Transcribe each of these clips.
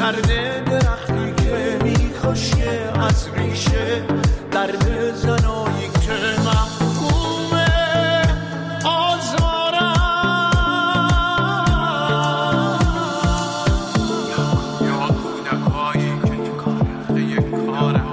سرد درختی که میخوشه از ریشه در زنایی که محکومه آزارم یا کودکایی که یک کاره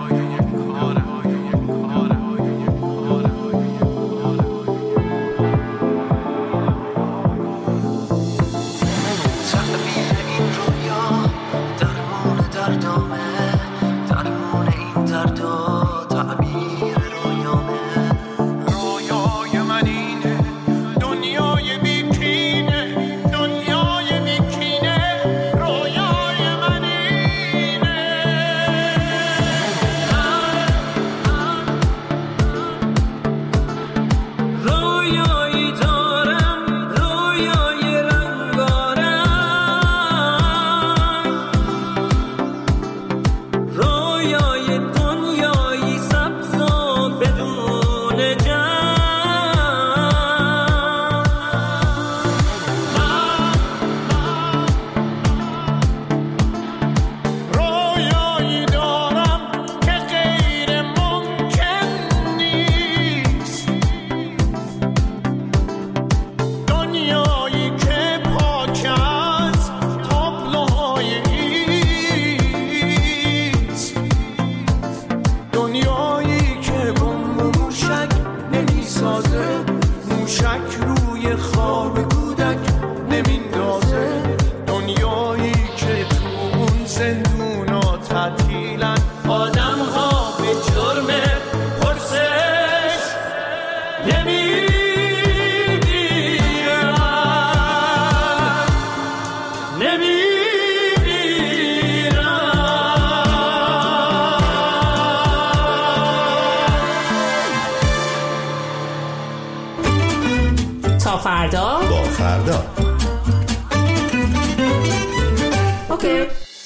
تا فردا با فردا. اوکی.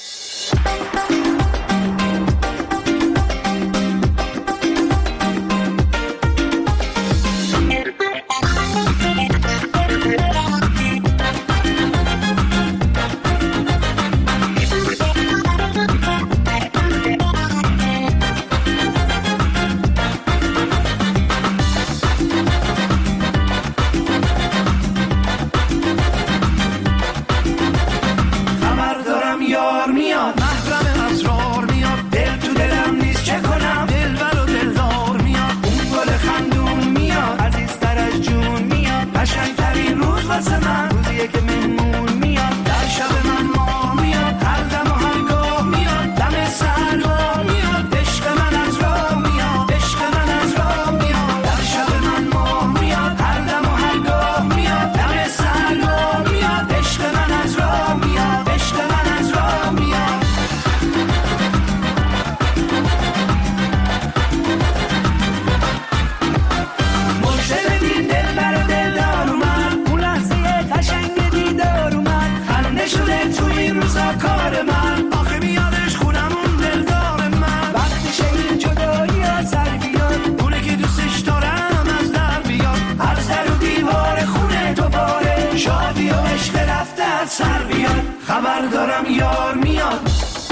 خبر دارم یار میاد.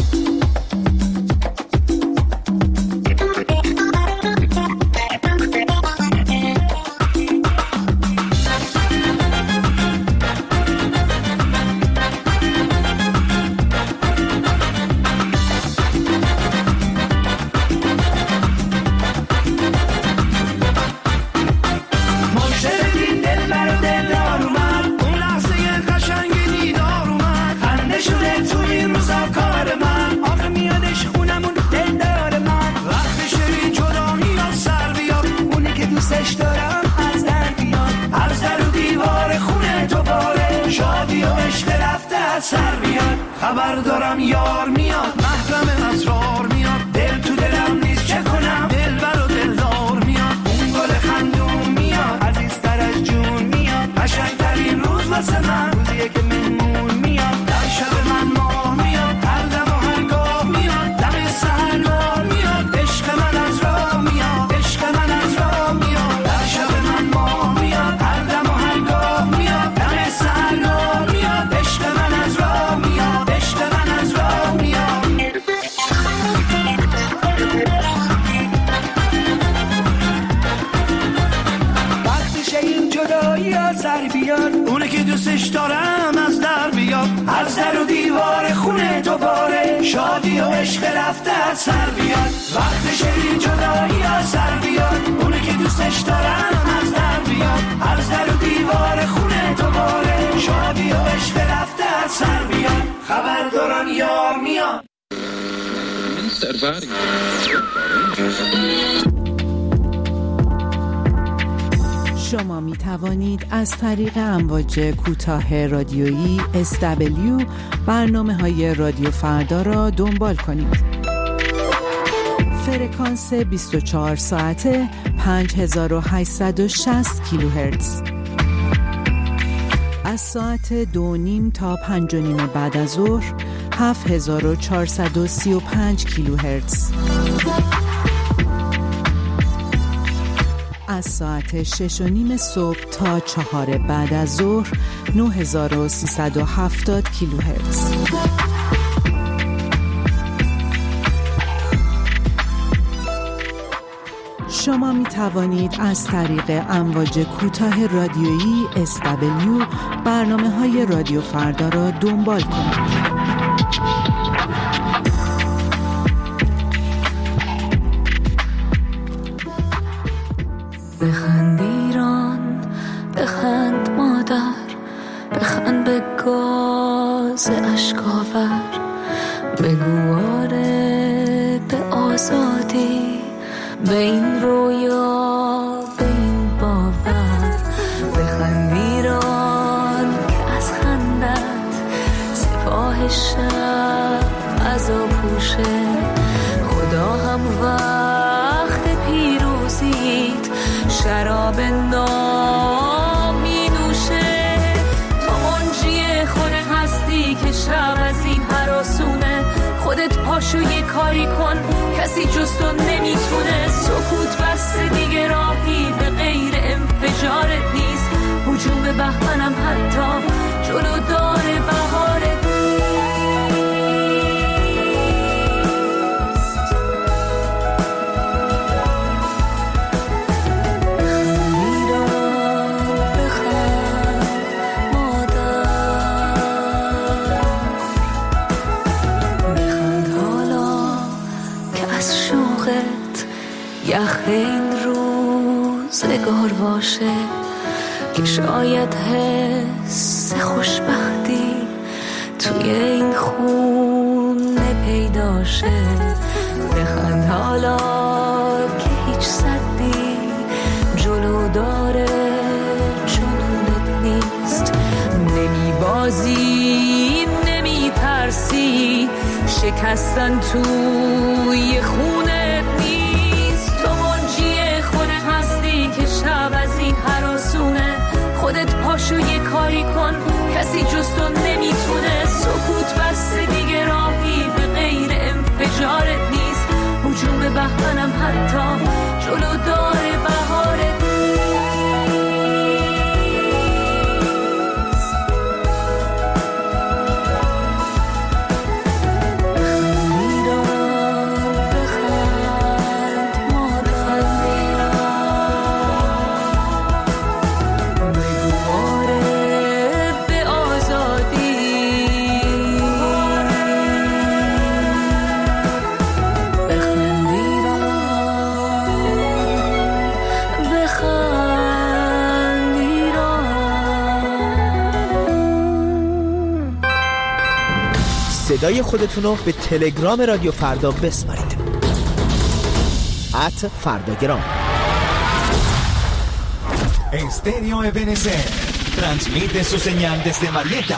خبر دارم یار میاد، محرم اسرار میاد، دل تو دلم نیست چه کنم، دلبر و دلدار میاد، اون گل خندون میاد، عزیزتر از جون میاد، قشنگترین روز واسه من روزیه که مهمون میاد، در شب من ماه میاد، هر دم و هر گاه میاد، دم سحرگاه میاد، عشق من از راه میاد، عشق من از راه میاد، در شب من ماه میاد، هر دم و هر گاه میاد، دم سحرگاه میاد، عشق من از راه میاد، عشق من از راه میاد. شادی و عشق رفته از سر بیاد، وقتش این جدایی از سر بیاد، اونه که دوستش دارم از در بیاد، از در و دیوار خونه دوباره شادی و عشق رفته از سر بیاد، خبر دارن یار میاد. شما می توانید از طریق امواج کوتاه رادیویی SW برنامه‌های رادیو فردا را دنبال کنید. فرکانس 24 ساعته 5860 کیلوهرتز. از ساعت 2:30 تا 5:30 بعد از ظهر 7435 کیلوهرتز. از ساعت 6:30 صبح تا 4 بعد از ظهر 9370 کیلوهرتز. شما می توانید از طریق امواج کوتاه رادیویی SW برنامه‌های رادیو فردا را دنبال کنید. بخند ایران، بخند مادر، بخند به گاز اشکاور، بگو آره به آزادی، به این رویا، به این باور. بخند ایران که از خندت سپاه شب عزا پوشه، خدا هم وقت پیروزیت شراب نام می نوشه. تو منجی خود هستی که شب از این هراسونه، خودت پاشو یه کاری کن کسی جز تو نمیتونه. سکوت بس دیگه راهی به غیر انفجارت نیست، هجوم به بهمنم حتی جلو داره بهارت. یخ این روزگار باشه که شاید حس خوشبختی توی این خونه پیدا شه. بخند حالا که هیچ صدی جلو داره جنونت نیست. نمی بازی نمی ترسی، شکستن توی خونت نیست. که شب از این هراسونه، خودت پاشو یه کاری کن کسی جز تو نمیتونه. سکوت بس دیگه راهی به غیر انفجارت نیست، هجوم به بهمنم حتی جلو داره بهارت. صدای خودتون رو به تلگرام رادیو فردا بسپارید. @فرداگرام. Estéreo Ebenezer transmite su señal desde Marietta.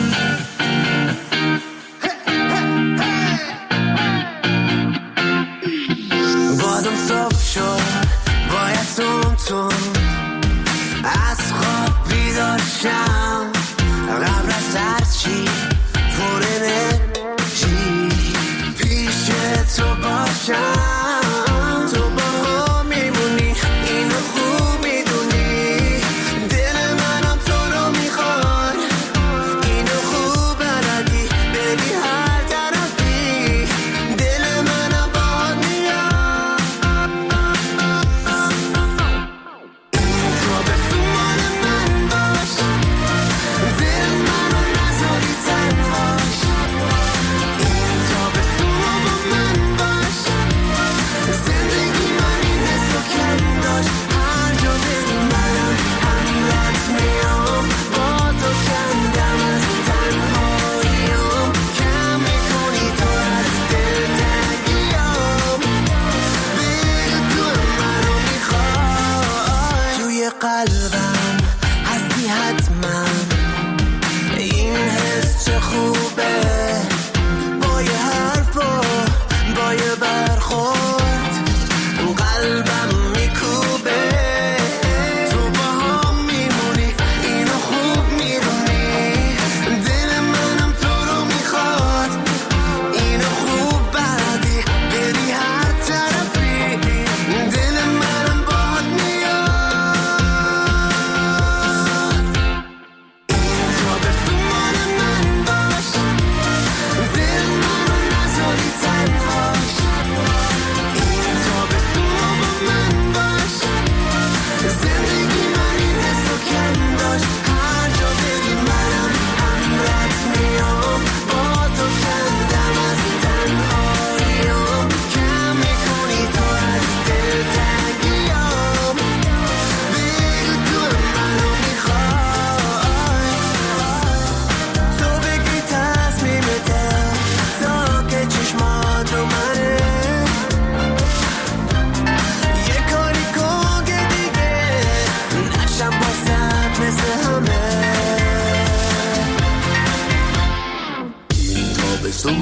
بازم صبح شد، باید تون از خواب بیدار شم، قبل از هر چی پر انرژی پیش تو باشم. تو با هم میمونی، اینو خوب میدونی، دل منم تو رو میخواد، اینو خوب بلدی بری هر طرفی، دل منم باهات میاد. تو به فیمان من باش، دل منو نذاری تنهاش. تو به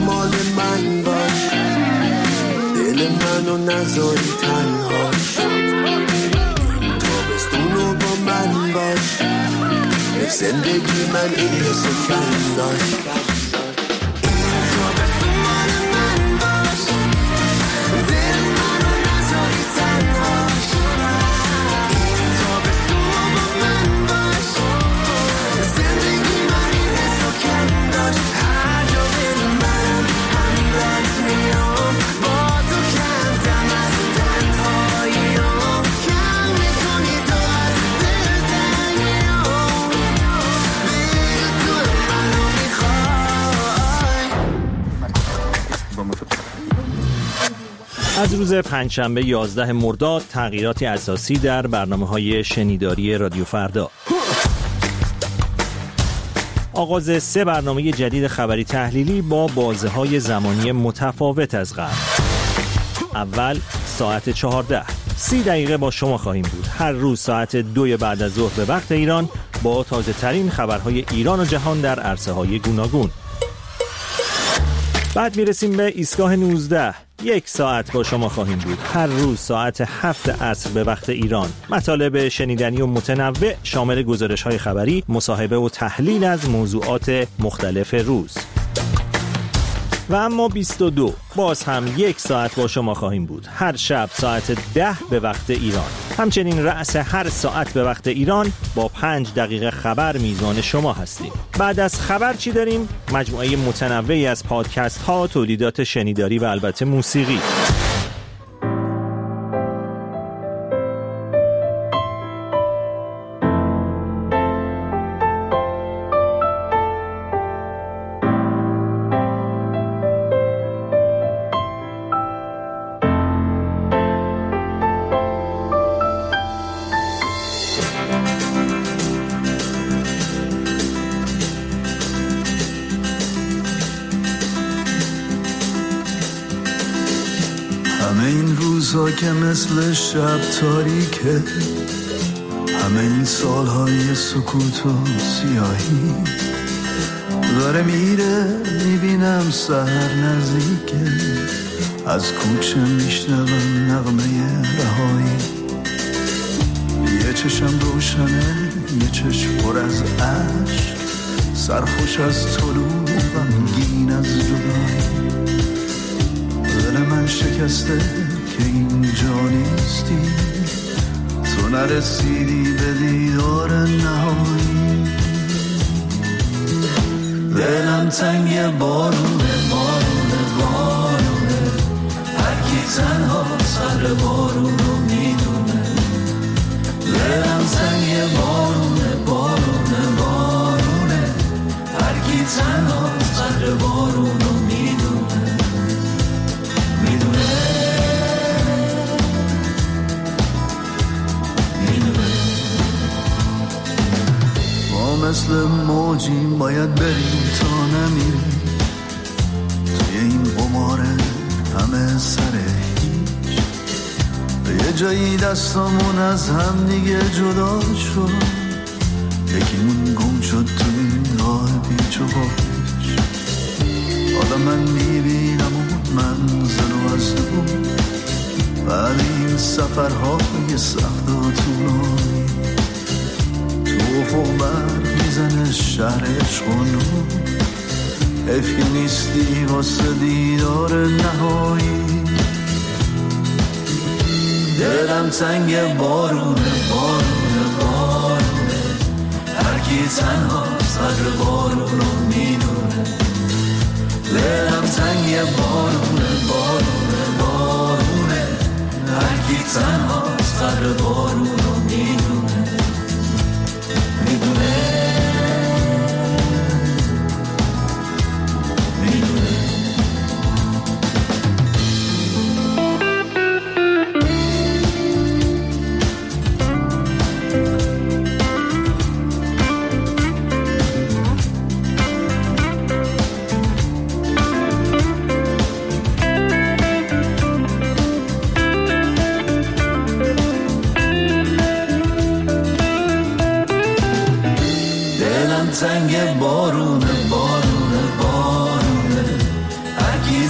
مال من باش، دل منو نذاری تنهاش، تابستونو با من باش، به زندگی من این حسو کم داشت. از روز پنجشنبه 11 مرداد تغییراتی اساسی در برنامه‌های شنیداری رادیو فردا. آغاز 3 برنامه جدید خبری تحلیلی با بازه‌های زمانی متفاوت از قبل. اول ساعت 14 30 دقیقه با شما خواهیم بود. هر روز ساعت 2 بعد از ظهر به وقت ایران با تازه ترین خبرهای ایران و جهان در عرصه‌های گوناگون. بعد میرسیم به ایستگاه 19. 1 ساعت با شما خواهیم بود. هر روز ساعت 7 عصر به وقت ایران. مطالب شنیدنی و متنوع شامل گزارش‌های خبری، مصاحبه و تحلیل از موضوعات مختلف روز. و اما 22 باز هم 1 ساعت با شما خواهیم بود. هر شب ساعت 10 به وقت ایران. همچنین رأس هر ساعت به وقت ایران با 5 دقیقه خبر میزان شما هستیم. بعد از خبر چی داریم؟ مجموعه متنوعی از پادکست ها، تولیدات شنیداری و البته موسیقی. همه این روزها که مثل شب تاریکه، همه این سالهای سکوت و سیاهی، داره میره میبینم سحر نزدیکه، از کوچه میشنوم نغمه رهایی، یه چشم روشنه یه چشم پر از عشق، سرخوش از طلوع غمگین از جدایی، دل من شکسته که اینجا نیستی، تو نرسیدی به دیدار نهایی، دلم تنگ بارونه بارونه بارونه، هر کی تنها سر بارون رو میدونه، دلم تنگ بارونه بارونه بارونه، هر کی تنها سر بارون رو میدونه، میدونه ما مثل موجیم باید بریم تا نمیریم، توی این قماره همه سر هیچ، به یه جایی دستامون از هم دیگه جدا شد، یکیمون گم شد تو این راه پیچ و خاش، حالا من میبینم اون منزل و از دور، بعد این سفرهای سخت و طولانی، تو افق برق میزنه شهر عشق و نور، حیف که نیستی واسه دیدار نهایی، دلم تنگ بارونه بارونه بارونه، هر کی تنها سر بارون رو میدونه، دلم تنگ بارونه بارونه بارونه، هر کی تنها سر بارون رو میدونه، میدونه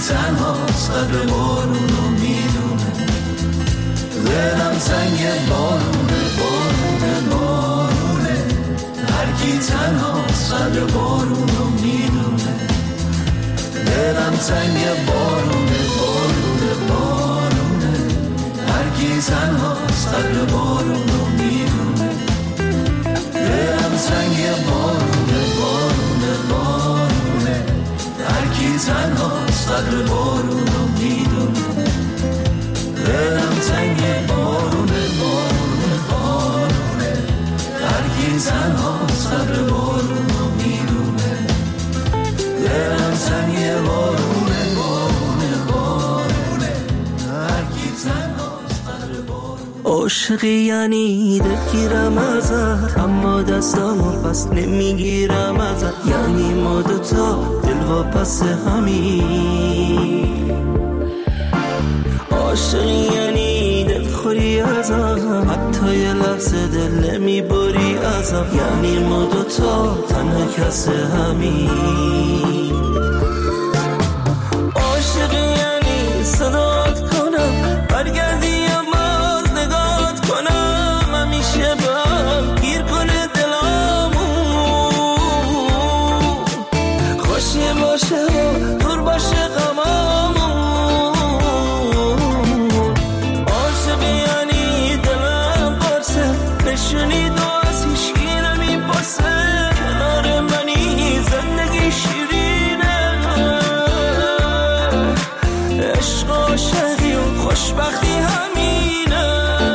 تنهاست قدر بارون رو میدونه دلم سنگ بارونه بارونه بارونه هر کی تنهاست قدر بارون رو میدونه دلم سنگ بارونه بارونه بارونه هر کی تنهاست قدر بارون رو میدونه دلم سنگ بارونه بارونه بارونه هر کی تنهاست قدر بارون رو میدونه دلم سنگ بارونه بارونه بارونه هر کی تنهاست قدر بارون رو میدونه دلم سنگ بارونه بارونه بارونه هر کی تنهاست قدر بارون. عاشقی یعنی دلگیرم ازت اما دستامو پس نمیگیرم ازت یعنی ما دوتا دل واپس همین عاشقی یعنی دلخوری ازم حتی یه لحظه دل نمیبری ازم یعنی ما دوتا تنها کس همین عاشقی یعنی صدات کنم برگردی یا باز نگات کنم همیشه به هم گیر کنه دلامو خوشی باشه و دور باشه غمامو عاشقی یعنی دلم قرصه نشونی دو از هیچکی نمیپرسه کنار منی زندگی شیرینه عشق عاشقی و خوشبختی همینه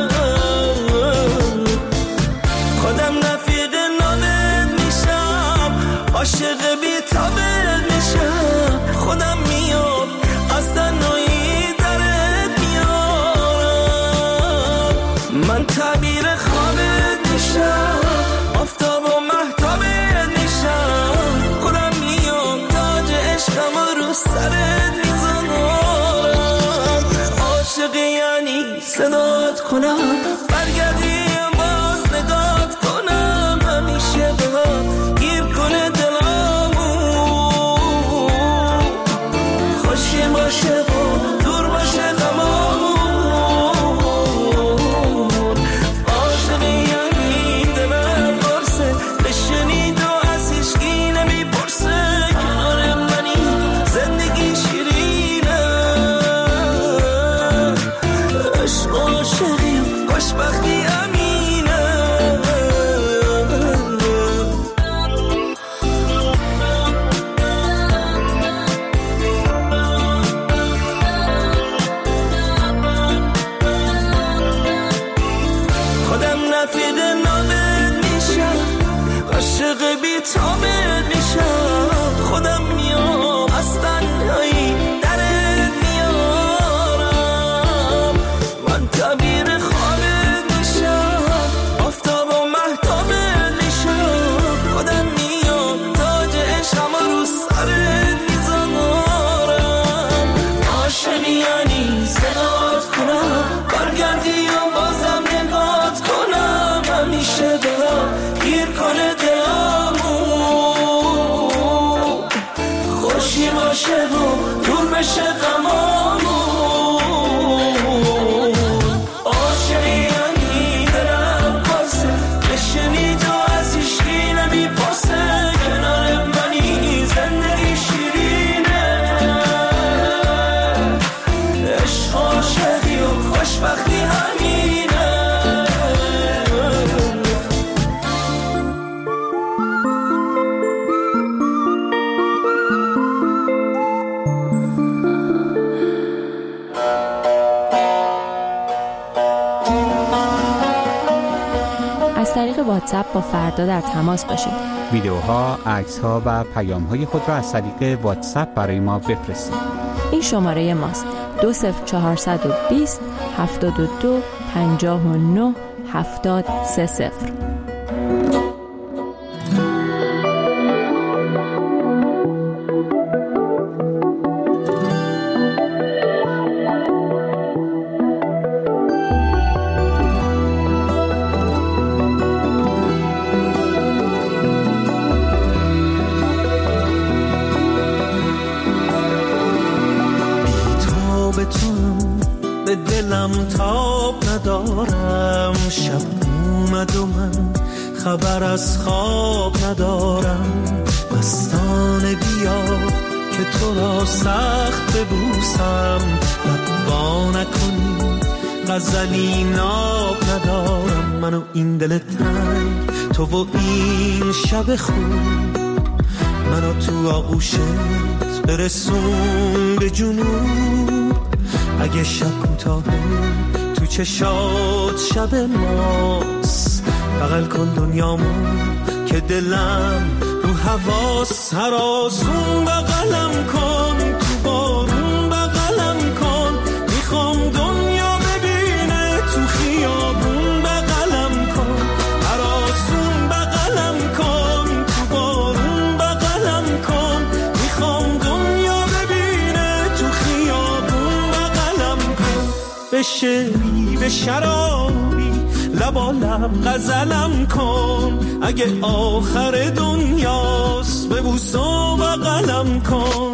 خودم رفیق نامت میشم عاشق بی تابت میشم خودم میام از تنهایی درت میارم من تعبیر خوابت میشم آفتاب و مهتابت میشم خودم میام تاج عشقم رو سرت میذارم عاشقی یعنی صدات کنم برگردی باز نگات کنم همیشه به هم گیر کنه دلامو خوشی باشه و دور باشه غمامو عاشقی یعنی دلم قرصه بشنید و از هیچکی نمیپرسه کنار منی زندگی شیرینه عشق عاشقی و خوشبختی امینه خودم رفیق نامت میشم عاشق بی تابت میشم خودم میام از تنهایی درت میارم من تعبیر خوابت میشم آفتاب و مهتابت میشم خودم میام تاج عشقم رو سرت میذارم عاشقی یعنی صدات کنم برگردی و بازم نگات کنم همیشه دلم گیر کنه دلمو خوشی باشه و دور بشه غمامو عاشقی یعنی دلم قرصه بشنید و از هیچکی نمیپرسه کنار منی زندگی شیرینه عشق عاشقی و خوشبختی همینه از طریق واتساپ با فردا در تماس باشید. ویدیوها، عکس‌ها و پیام‌های خود را از طریق واتساپ برای ما بفرستید. این شماره ماست 20420 72 59 70 30. دلم تاب ندارم، شب اومد و من خبر از خواب ندارم. مستانه بیا که تو را سخت ببوسم، لبا نکنی غزلی ناب ندارم. من و این دل تنگ، تو و این شب خوب، منو تو آغوشت برسون به جنوب. اگه شب کوتاهه تو چشات شب ماست، بغل کن دنیامو که دلم رو حواس. هر آسون بغلم کن، تو بارون بغلم کن، میخوام دنیا ببینه تو خیابون بغلم کن. هر آسون بغلم کن، تو بارون بغلم کن، میخوام دنیا ببینه تو خیابون بغلم کن. به شعری به شرابی لبا لب غزلم کن، اگه آخر دنیاست ببوس و بغلم کن.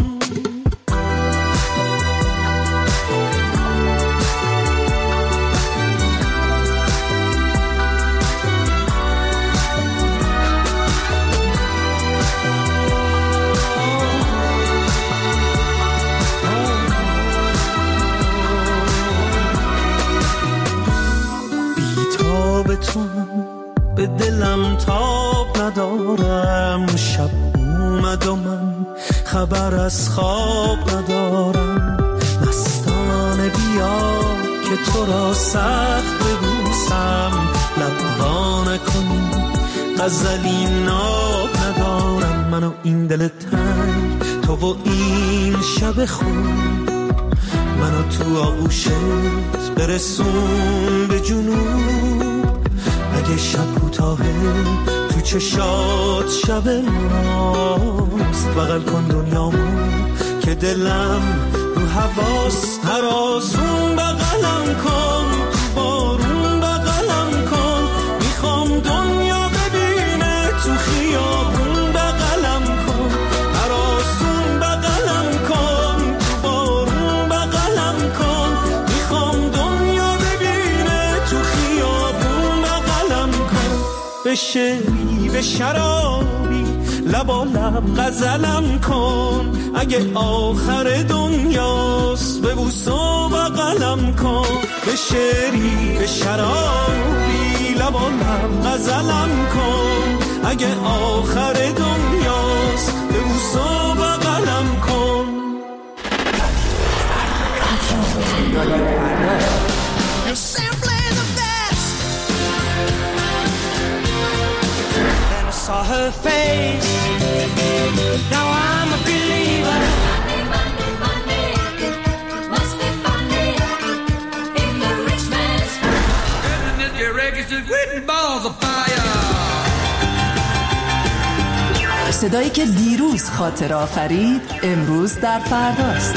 به دلم تاب ندارم، شب اومد و من خبر از خواب ندارم. مستانه بیا که تو را سخت ببوسم، لبا نکنی غزلی ناب ندارم. من و این دل تنگ، تو و این شب خوب، منو تو آغوشت برسون به جنوب. اگه شب کوتاهه تو چشات شب ماست، بغل کن دنیامو که دلم رو حواس. هر آسون بغلم کن، تو بارون بغلم کن، میخوام دنیا ببینه تو خیابون بغلم کن. هر آسون بغلم کن، تو بارون بغلم کن، میخوام دنیا ببینه تو خیابون بغلم کن. به شعری به شرابی لبا لب غزلم کن، اگه آخر دنیاست ببوس و بغلم کن. به شعری به شرابی لبا لب غزلم کن، اگه آخر دنیاست ببوس و بغلم کن. Saw her face, now I'm a believer. Monday, Monday, must be Monday in the rich man's house. Goodness, your records are written balls of fire. صدایی که دیروز خاطر آفرید امروز در فرداست.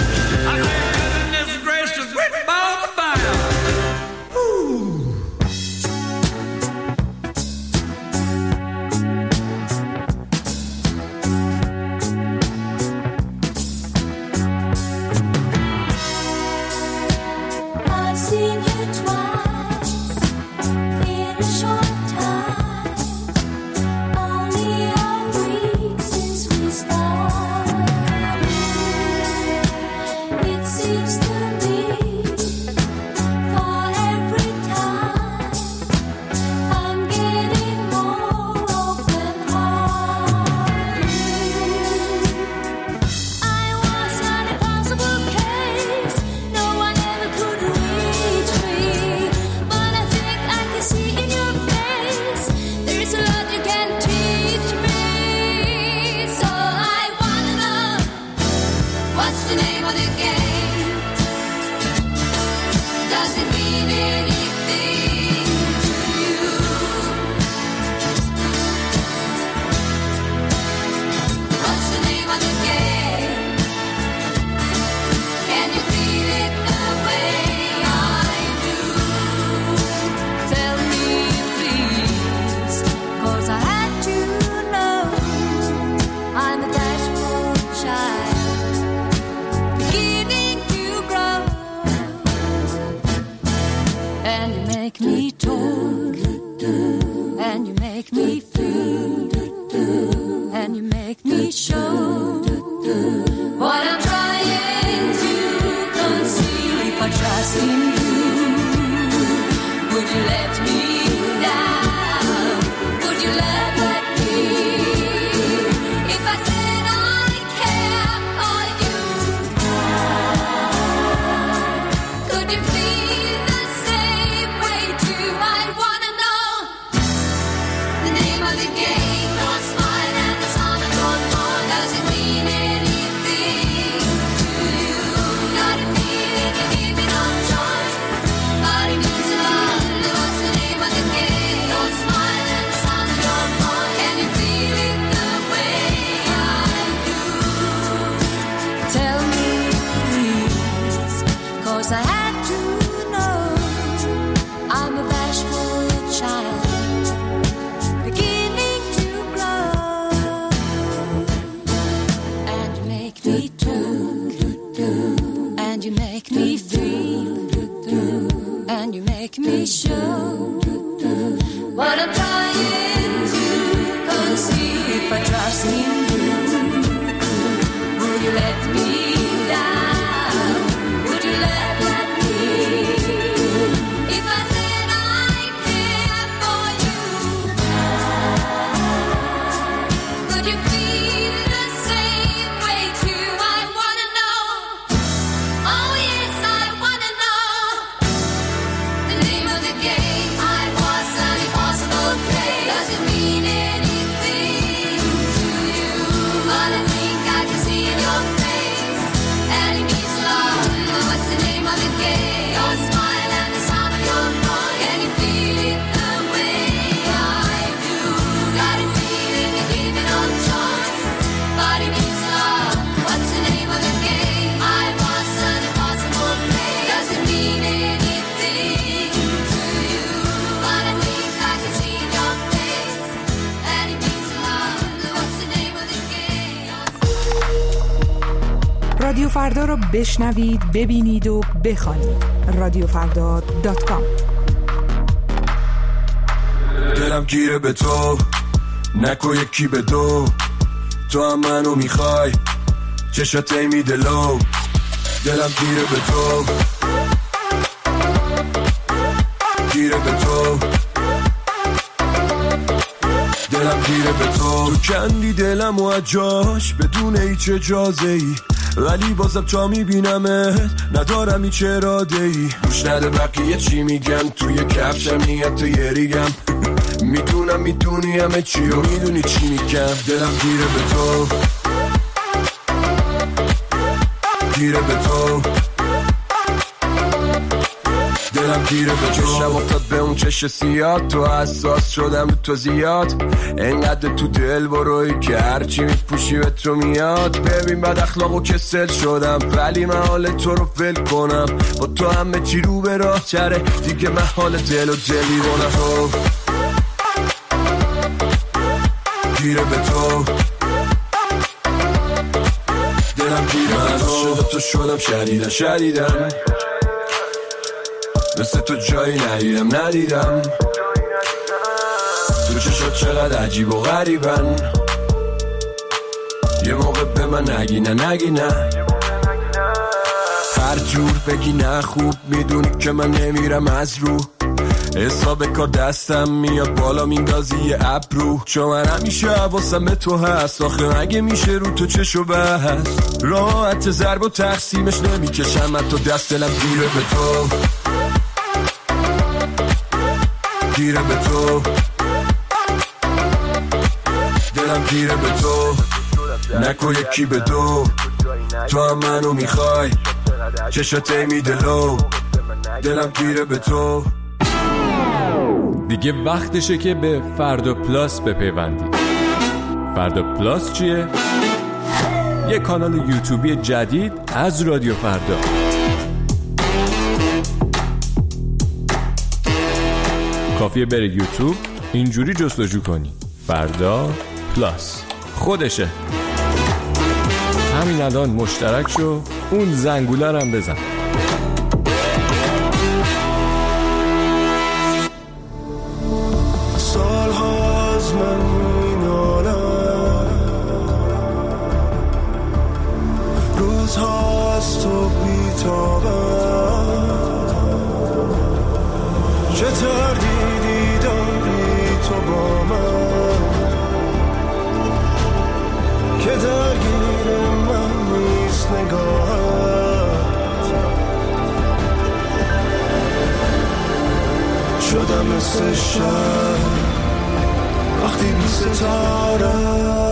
trust in you? Would you let me down? Would you let me? If I said I care for you, could you feel the same way too? I wanna know the name of the game. Your smile and the sound of your voice. Does it mean anything to you? Got a feeling you give me no choice, but it means a lot. What's the name of the game? Your smile and the sound of your voice. Can you feel it the way I do? Tell me please, 'cause I have to know. I'm a bashful child, beginning to grow, and you make me do, and you make me feel, and you make me show what I'm trying to conceive. If I trust in you, will you let me down? Would you let me? If I said I care for you, could you feel the same way too? I wanna know. Oh yes, I wanna know the name of the game. I was an impossible play. Does it mean anything to you? But I think I can see in your face, and it means a lot. What's the name of the game? Your smile and the sound of your voice. Can you feel it the way I do? Got a feeling you give me no choice, but it means a lot. What's the name of the game? I was an impossible play. Does it mean anything to you? But I think I can see in your face, and it means a lot. What's the name of the game? رادیو فردا را بشنوید، ببینید و بخوانید. رادیوفردا.com. دلم گیره به تو، نکو یکی به دو، تو هم منو میخوای، چشات میده لو. دلم گیره به تو، گیره به تو، دلم گیره به تو. تو کندی دلم و اجاش بدون هیچ اجازه ای، ولی بازم تا میبینمت ندارم هیچ اراده ای. گوش نده بقیه چی میگن، توی کفشم میاد تو یه ریگم. میدونم میدونی همه چی و میدونی چی میگم. دلم گیره به تو، گیره به تو، دلم گیره به تو. چشم افتاد به اون چش سیاد، تو حساس شدم تو زیاد. انقدر تو دل بروی که هرچی میپوشی به تو میاد. ببین بد اخلاق و کسل شدم، ولی من حال تو رو ول کنم. با تو همه چی رو به راه چره، دیگه من حال دل و دلی رونم. تو گیره به تو، دلم گیره به تو. تو شدم شدیدن شدیدن، مثل تو جایی ندیدم. تو چشات چقدر عجیب و غریبن، یه موقع به من نگی نه. هر جور بگی نه خوب، میدونی که من نمیرم از رو. حساب کار دستم میاد بالا میندازی یه ابرو. چون من همیشه حواسم به تو هست، آخه اگه میشه رو تو چشو بست. راحت ضرب و تقسیمش نمیکشم من تو دست. دلم گیره به تو، گیره به تو، دلم گیره به تو. نکو یکی به دو، تو هم منو میخوای، چشات میده لو. دلم گیره به تو. دیگه وقتشه که به فردا پلاس بپیوندید. فردا پلاس چیه؟ یه کانال یوتیوبی جدید از رادیو فردا. کافیه بره یوتیوب، اینجوری جستجو کنی فردا پلاس، خودشه. همین الان مشترک شو، اون زنگوله هم بزن. سال‌هاست من مینالم، روزهاست تو بیتابم، چه تردیدی داری تو با من که درگیر من نیست نگاهت. شدم مثل شب وقتی بی ستاره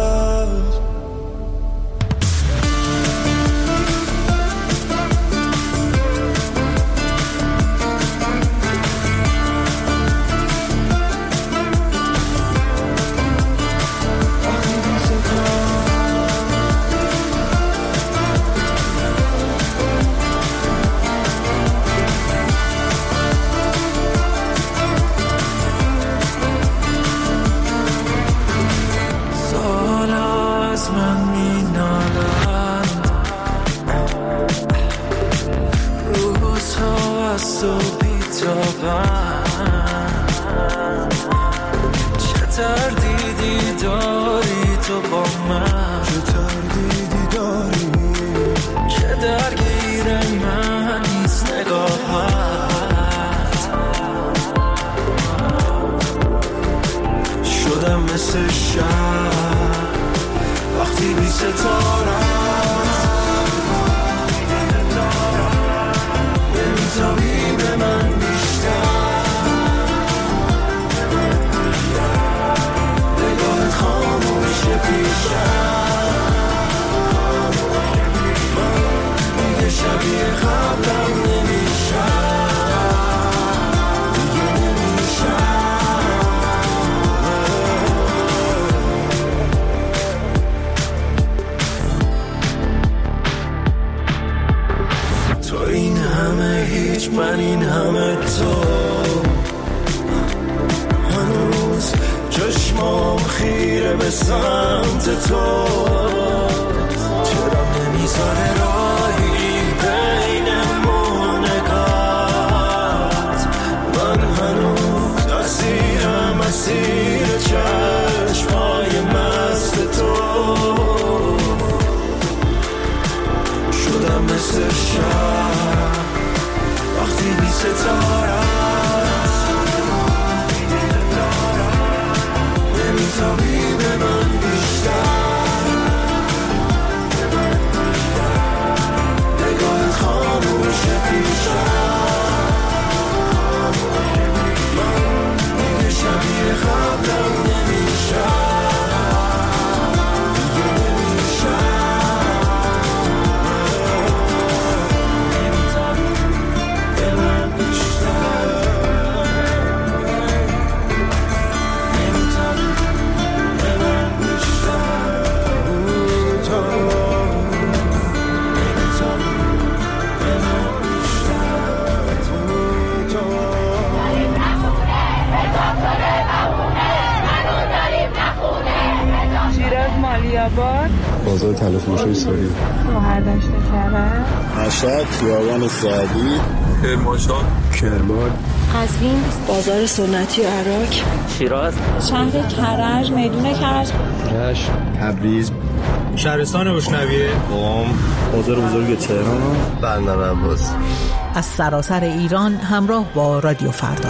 مثل شب وقتی بی ستاره نمیتابی به من بیشتر نگاهت خاموشه پیشم من دیگه شبیه قبلم نمیشم من این همه تو هنوز چشمام خیره به سمت تو چرا نمیذاره راهی بین نگات من هنوز اسیرم اسیر چشمای مست تو شدم مثل شب وقتی بی ستاره نمیتابی به من بیشتر نگاهت خاموشه پیشم من دیگه شبیه قبلم نمیشم بازار طلا فروشی سوری هر دشت کرد مشهد خیابان سعدی کرمانشاه کرمان قزوین بازار سنتی عراق شیراز شهر کرج میدون کرج رشت تبریز شهرستان بشنویه قم بازار بزرگ تهران بندر عباس از سراسر ایران همراه با رادیو فردا.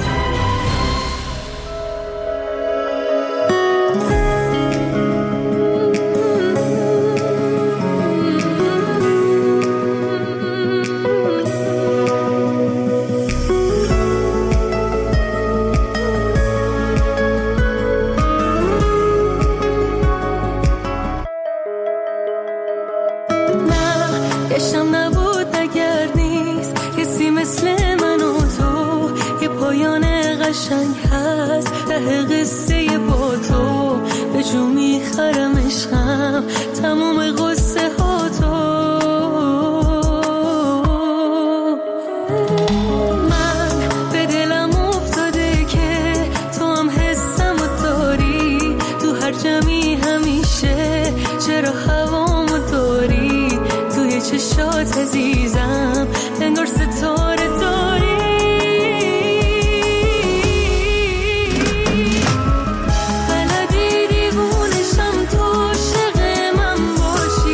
بلدی دیوونشم تو عاشق من باشی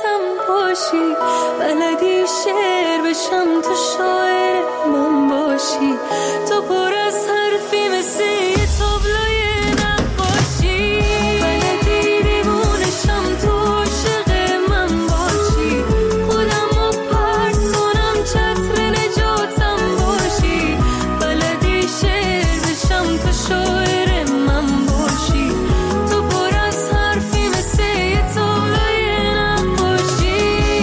نجاتم باشی، بلدی شعر بشم تو شاعر من باشی، تو پر از حرفی مثل یه تابلوی نقاشی، بلدی دیوونشم تو عاشق من باشی، خودم رو پرت کنم چتر نجاتم باشی، بلدی شعر بشم تو شاعر من باشی، تو پر از حرفی مثل یه تابلوی نقاشی.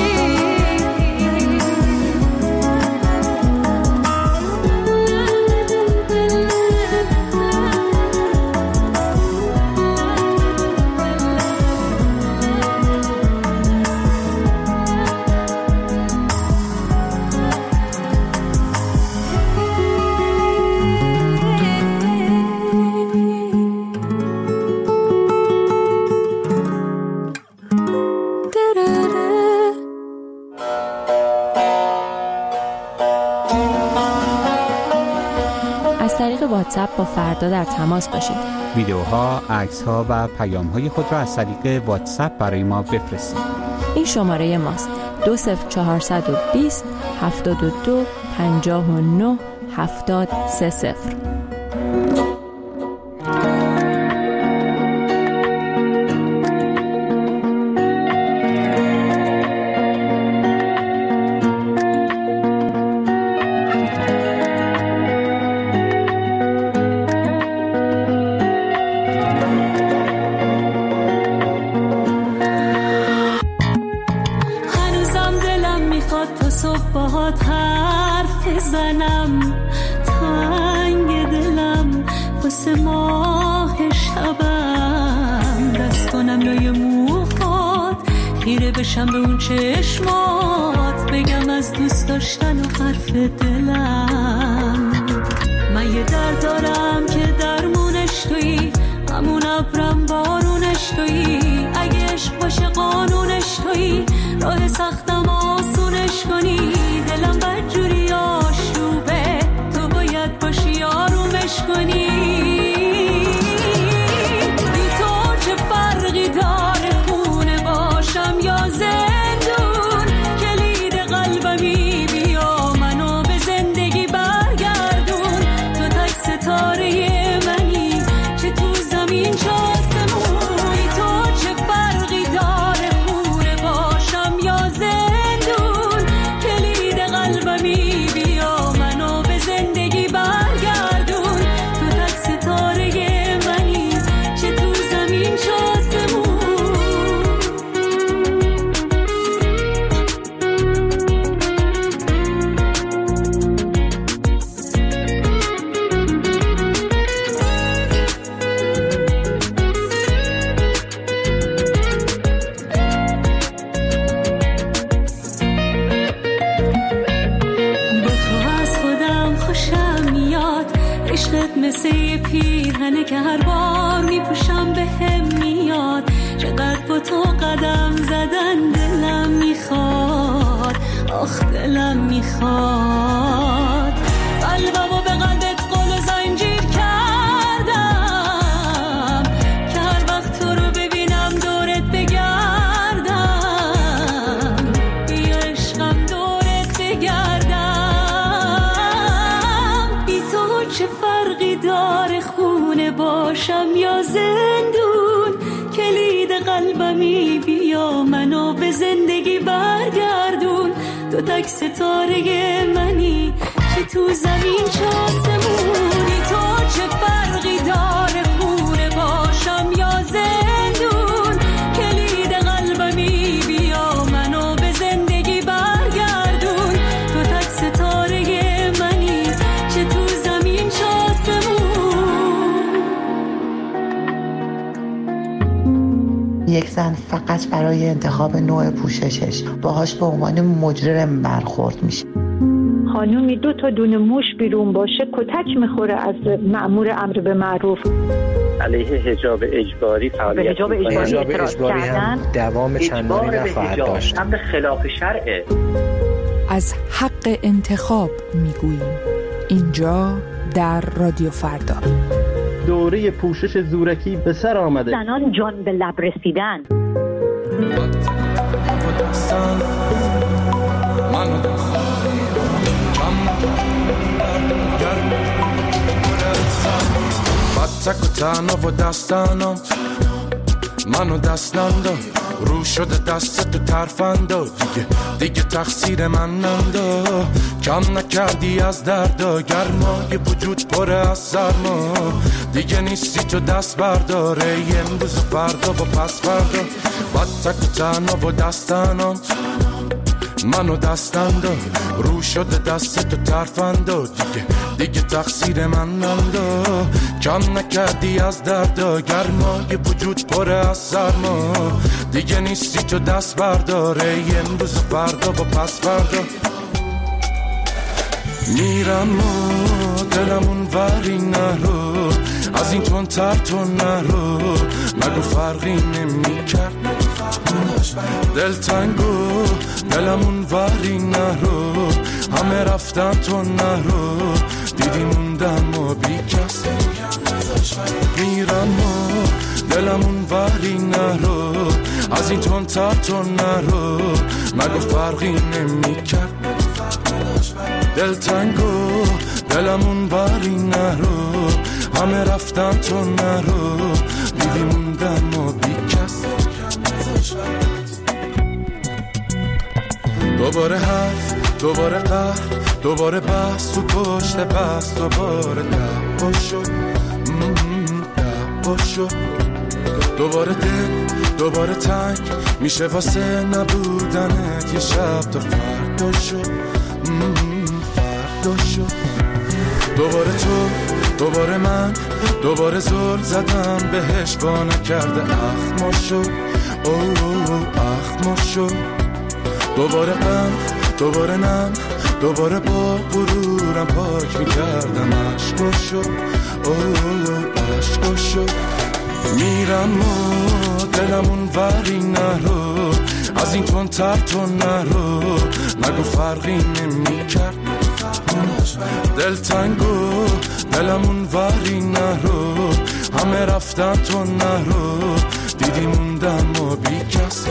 از طریق واتساپ با فردا در تماس باشید. ویدیوها، عکس‌ها و پیام‌های خود را از طریق واتساپ برای ما بفرستید. این شماره ماست: 20420 72 59 7030. هنوزم دلم میخواد تا صبح باهات حرف بزنم، تنگ دلم واسه ماه شبم، دست کنم لای موهات، خیره بشم به اون چشمات، بگم از دوست داشتن و حرف دلم. من یه درد دارم که درمونش تویی، همون ابرم بارونش تویی، اگه عشق باشه قانونش تویی، راه سختم آسونش کنی، دلم بدجوری آشوبه، تو باید باشی آرومش کنی. بی تو چه فرقی داره خونه باشم یا زندون، کلید قلبمی بیا منو به زندگی برگردون، تو تک ستاره منی چه تو زمین چه آسمون، بی تو چه فرقی داره خونه باشم یا زندون، کلید قلبمی بیا منو به زندگی برگردون، تو تک ستاره منی چه تو زمین چه آسمون. با تو از خودم خوشم میاد، عشقت مثل یه پیرهنه که هر بار میپوشم به هم میاد، چقدر با تو قدم زدن دلم میخواد، آخ دلم میخواد، قلبمو به قلبت قل و زنجیر کردم، که هر وقت تو رو ببینم دورت بگردم، بیا عشقم دورت بگردم، بی تو چه فرقی داره خونه باشم یا زندون، کلید قلبمی بیا منو به زندگی برگردون، تو تک ستاره منی که تو زمین چه آسمونی، تو چه فرقی داره خونه باشم یا زندون، کلید قلبمی بیا منو به زندگی برگردون، تو تک ستاره منی چه تو زمین چه آسمون. یک زن فقط برای انتخاب نوع پوششش باهاش به عنوان مجرم برخورد میشه. خانومی 2 تا دونه موش بیرون باشه کتک میخوره از مأمور امر به معروف. علیه حجاب اجباری فعالیت حجاب اجباری هم دوام چندانی نخواهد داشت. امر خلاف شرعه. از حق انتخاب میگوییم اینجا در رادیو فردا. دوره پوشش زورکی به سر آمده. زنان جان به لب رسیدن. و دستان منو تک و تنها و دستانم منو دستان داد رو شده دست تو ترفندا دیگه تقصیر من نندا کم نکردی از دردا گرمای وجود پره از سرما دیگه نیستی تو دست برداره امروز و فردا و پس فردا بعد تک و تنها و دستانم منو دستان داد رو شده دست تو ترفندا دیگه تقصیر من نندا کم نکردی از دردا گرمای وجود پره از سرما دیگه نیستی تو دست برداره امروز و فردا و پس فردا میرم و دلمون وری نرو از این تون تر تو نرو مگو فرقی نمی کرد دل تنگو دلمون وری نرو همه رفتن تو نرو دیدی موندم و بی کس میرم و دلمون وری نرو از این تون تر تو نرو مگو فرقی نمی کرد دل تنگو دلمون وری نرو همه رفتن تو نرو دیدی موندم و بی کس دوباره حرف دوباره قهر دوباره بحث تو پشت بحث دوباره دعوا شد دعوا شد دوباره دل دوباره تنگ میشه واسه نبودنت یه شب تا فردا شد فردا شد دوباره تو دوباره من دوباره زل زدم بهش با نکرده اخما شد اخما شد دوباره غم دوباره نم دوباره با غرورم پاک میکردم عشقا شد عشقا شد میرم و دلمون وری نرو از این تون تر تو نرو مگو فرقی نمی کرد دل تنگو دلمون وری نرو همه رفتن تو نرو دیدی موندم و بی کس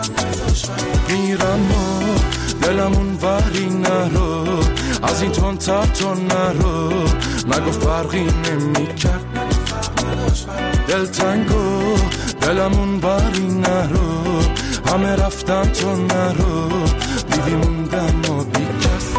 میرم و دلمون وری نرو از این تون تر تو نرو مگو فرقی نمی کرد دل تنگو دلمون وری نرو همه رفتن تو نرو دیدی موندم و بی کس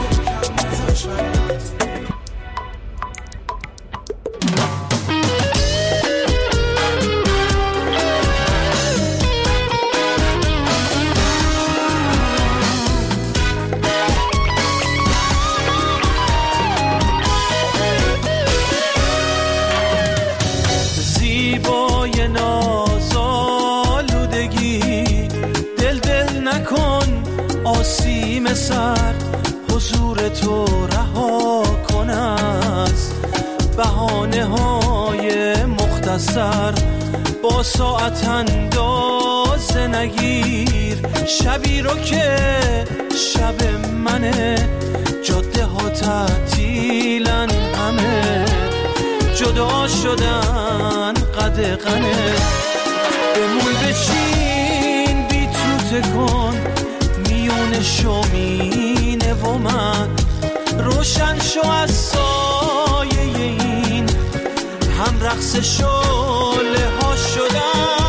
آسیم سر حضور تو رها کن از بهانه های مختصر با ساعت اندازه نگیر شبی رو که شب منه جاده ها تعطیلن همه جدا شدن قدغنه بمون بچین بی تو تکن میون شومینه و من روشن شو از سایه این هم رقص شعله ها شدن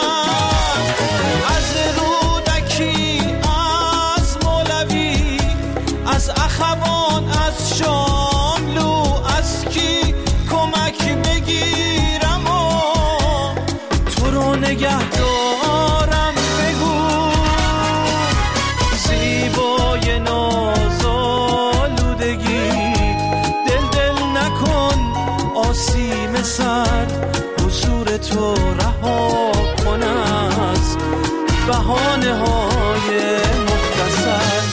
از رودکی از مولوی از اخوان از شاملو از کی کمک بگیرم و تو رو نگه دارم بگو زیبای نازآلودگی دل نکن آسیم سرد حضور تو رها کن از بهانه های مختصر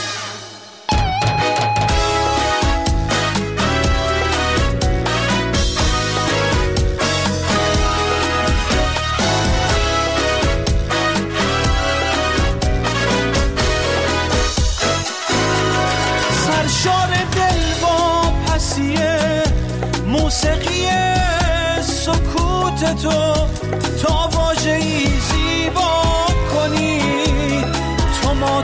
موسیقی سکوت تو تا واژه‌ای زیبا کنی تو ما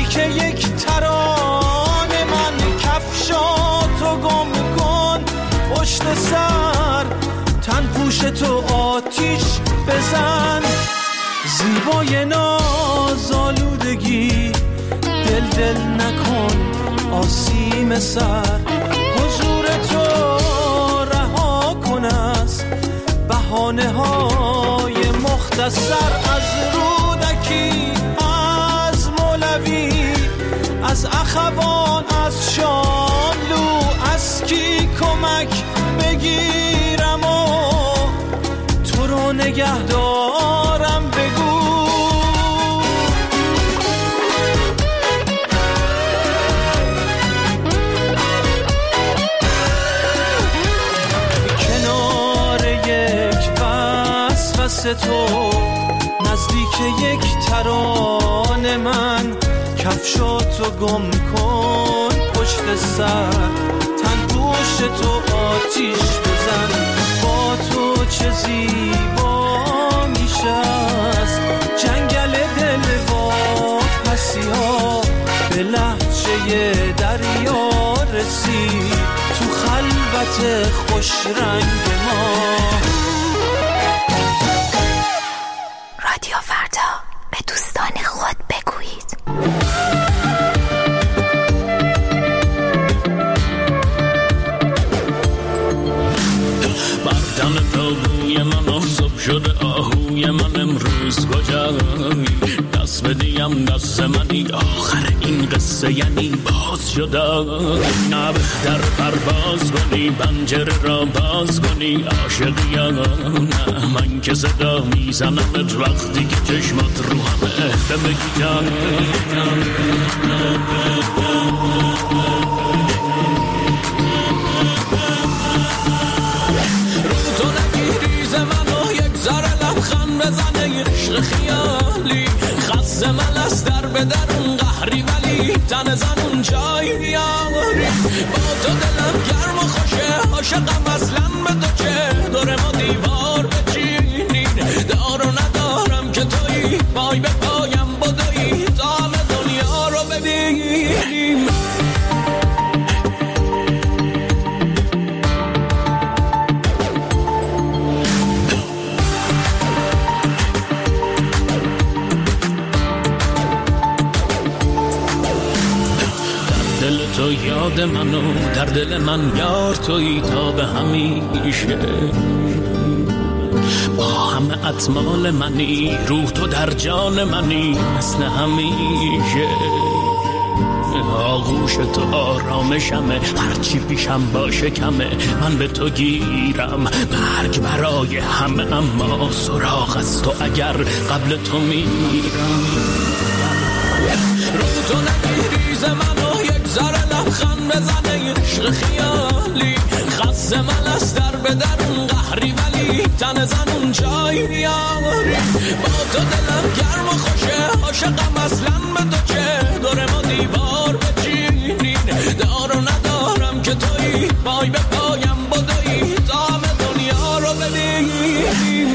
نزدیک یک ترانه من، کفشاتو گم کن پشت سر، تن پوش تو آتیش بزن. زیبای نازآلودگی دل نکن آسیم سر، حضور تو رها کن از بهانه های مختصر. از رودکی، از مولوی، از اخوان، از شاملو، از کی کمک بگیرم و تو رو نگه دارم بگو. کنار یک وسوسه تو، نزدیک یک ترانه من، کفشاتو گم کن پشت سر، تن دوش تو آتیش بزن. با تو چه زیبا میشه از جنگل دل و پسی ها، به لهجه دریا رسید تو خلوت خوش رنگ ما. رادیو فردا، به دوستان خود بگویید. بردم تابوی من آزاب شده آهوی من، امروز کجایی؟ دست بدیم دست منی، آخر این قصه یعنی باز شده. نه بهتر پرواز کنی، پنجره را باز کنی، عاشقی یا نه؟ من که صدا میزنمت وقتی که چشمات رو همه بگی جان. تو نگیریز منو یک ذره لبخند بزنه، عشق خیالی خست من از در به درون قهری، ولی تن زنون جای بیاری. با تو دلم گرم و خوشه، عاشقم اصلا به تو چه، دور ما دیوار بچینین، دار و ندارم که تویی، پای به پایم بدویی تا همه دنیا رو ببینیم. تو یاد منو، در دل من یار تویی تا به همیشه. با همه اطمال منی، روح تو در جان منی مثل همیشه. آغوش تو آرامشمه، هرچی پیشم باشه کمه، من به تو گیرم مرگ برای همه، اما سراغ از تو اگر قبل تو میرم. رو تو نگیریز منو یک ذره لبخند بزنه، عشق خیالی خست من از در به درون قهری، ولی تن زنون جای بیاری. با تو دلم گرم و خوشه، عاشقم اصلا به تو چه، دور ما دیوار بچینین، دار و ندارم که تویی، پای به پایم بدویی تا همه دنیا رو ببینیم.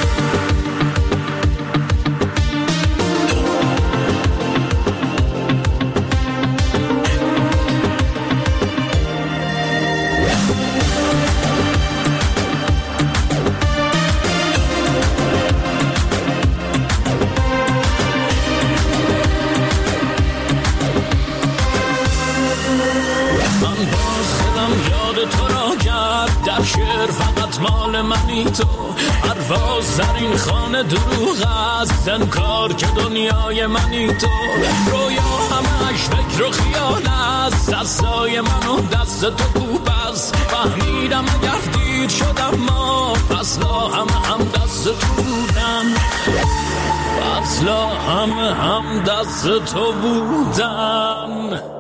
در شعر فقط مال منی تو، پرواز در این خانه دروغ است، انکار که دنیای منی تو. رویا همش فکر و خیال است، دستای من و دست تو کوب است. فهمیدم اگر دیر شدم ما، فصلا هم دست تو بودم، فصلا هم دست تو بودم.